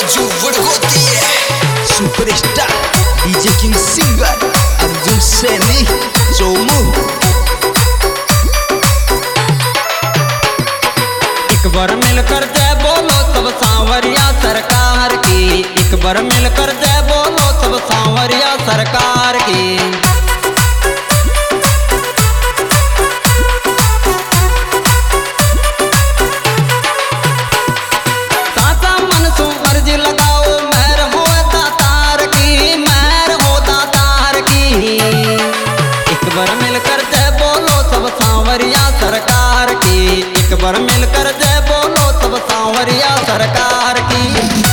राजू वडगोती superstar DJ king singer Arjun Saini जोमू। एक बार मिलकर जय बोलो सब सांवरिया सरकार की, एक बार मिलकर जय बोलो सब सांवरिया सरकार की। साचा मन सु अर्जी लगाओ मेहर हो दातार की, मेहर हो दातार की। एक बार मिलकर जय बोलो सब सांवरिया सरकार की, एक बार मिलकर जय बोलो सब सांवरिया सरकार की।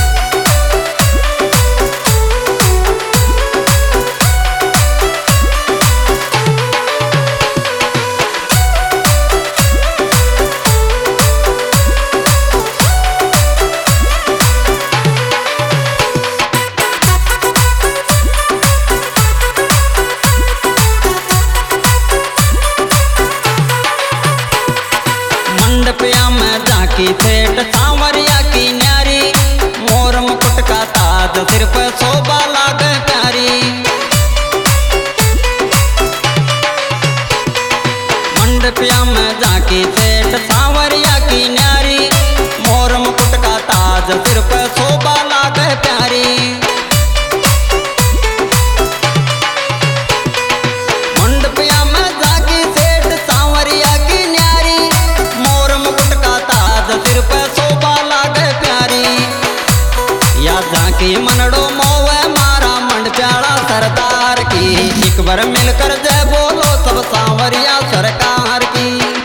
मंडपिया में झांकी सेठ सांवरिया की न्यारी, मोर मुकुट का ताज सिर पर शोभा लागे प्यारी। मंडपिया में झांकी सेठ सांवरिया की न्यारी, मोर मुकुट का ताज सिर पर शोभा लागे प्यारी। मंडपिया में झांकी सेठ सांवरिया की न्यारी, मोर मुकुट का ताज सिर पे शोभा लागे प्यारी। या झांकी मनड़ो मोवे मारा मंड प्यारा सरदार की, एक बार मिलकर जय बोलो सब सांवरिया सरकार की।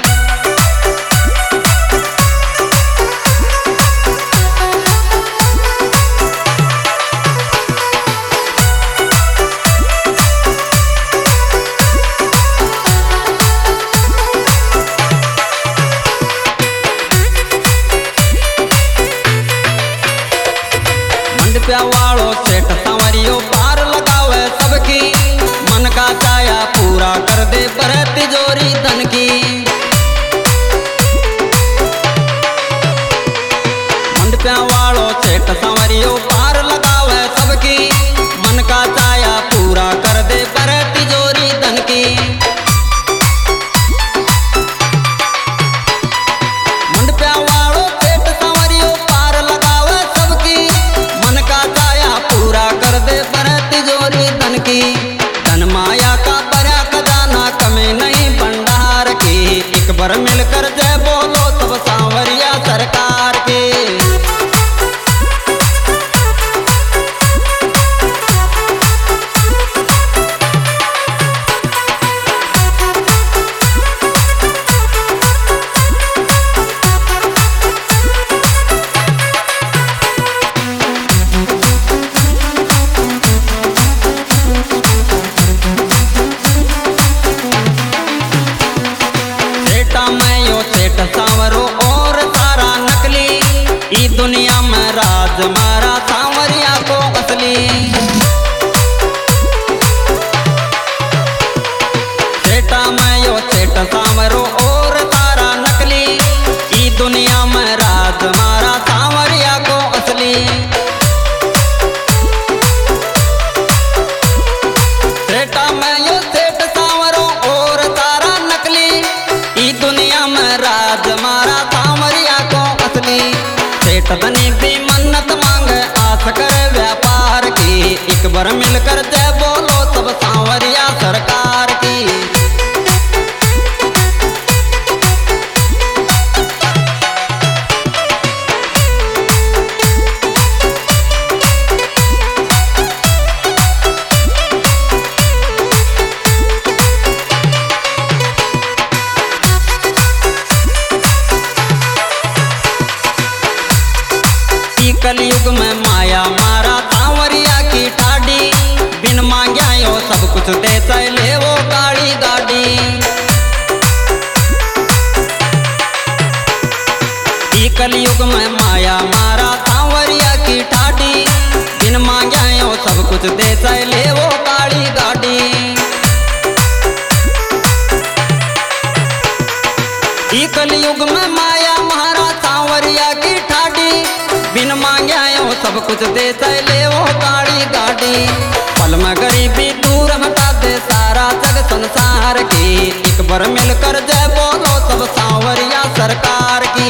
मंडपिया वालो सेठ सांवरियो पार लगावे सबकी, मन का चाया पूरा कर दे पर तिजोरी धन की। मंडपिया वालो सेठ सांवरियो पार लगावे सबकी, मन का चाया पूरा कर दे पर तिजोरी धन की। मंडपिया वालो सेठ सांवरियो पार लगावे सबकी, मन का चाया पूरा कर दे पर तिजोरी धन की। धन माया का पर्या खजाना कमी नहीं भंडार की, एक बार मिलकर जय बोलो सब सांवरिया सरकार की। सेठ सांवरो और सारा नकली, ई दुनिया में राज मारा सांवरिया को असली। सेठा में यो सेठ सांवरो और सारा नकली, ई दुनिया में राज मारा सांवरिया को असली। सेठा में यो सेठ सांवरो और सारा नकली, ई दुनिया में राज मारा सांवरिया को असली। सेठ धनी भी मन्नत मांगे आस करे व्यापार की, एक बार मिलकर जय बोलो सब सांवरिया सरकार की। कलयुग में माया मारा सांवरिया की ठाडी, बिन मांग्या यो सब कुछ दे चले वो गाड़ी गाड़ी। कलयुग में माया मारा सांवरिया की ठाडी, बिन मांग्या यो सब कुछ दे चले वो गाड़ी गाड़ी। कलयुग में माया मारा सांवरिया की ठाडी, बिन मांग्या यो सब सब कुछ दे ले वो गाड़ी गाड़ी। पल में गरीबी दूर हटा दे सारा जग संसार की। एक बार मिलकर जय बोलो सब सांवरिया सरकार की।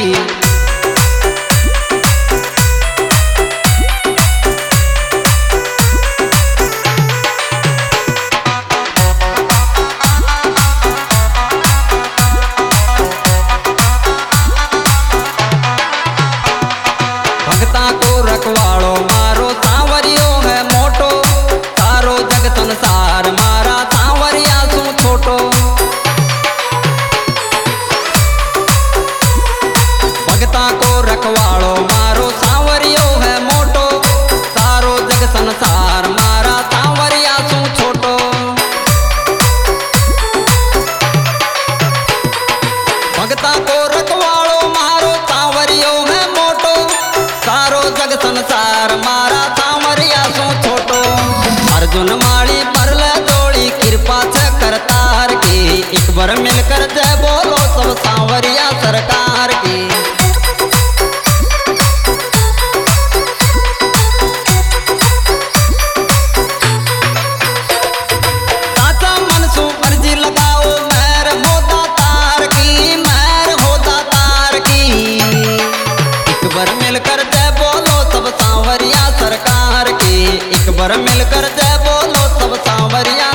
भक्ता को रखवाड़ो मारो सांवरियो है मोटो। सारो जग संसार मारा सांवरिया सु छोटो। भक्ता को रखवाड़ो मारो सांवरियो है मोटो। सारो जग संसार मारा सांवरिया सु छोटो। भक्ता को रखवाड़ो मारो सांवरियो है मोटो। सारो जग संसार मारा सांवरिया सो छोटो। अर्जुन माली परल जोड़ी कृपा छ करतार की। एक बार मिलकर जय बोलो सब सांवरिया सरकार की। साचा मन सु अर्जी लगाओ मेहर हो दातार की। मेहर हो दातार की। एक बार मिलकर जय बोलो सब सांवरिया सरकार की। एक बार मिलकर जय बोलो सब सांवरिया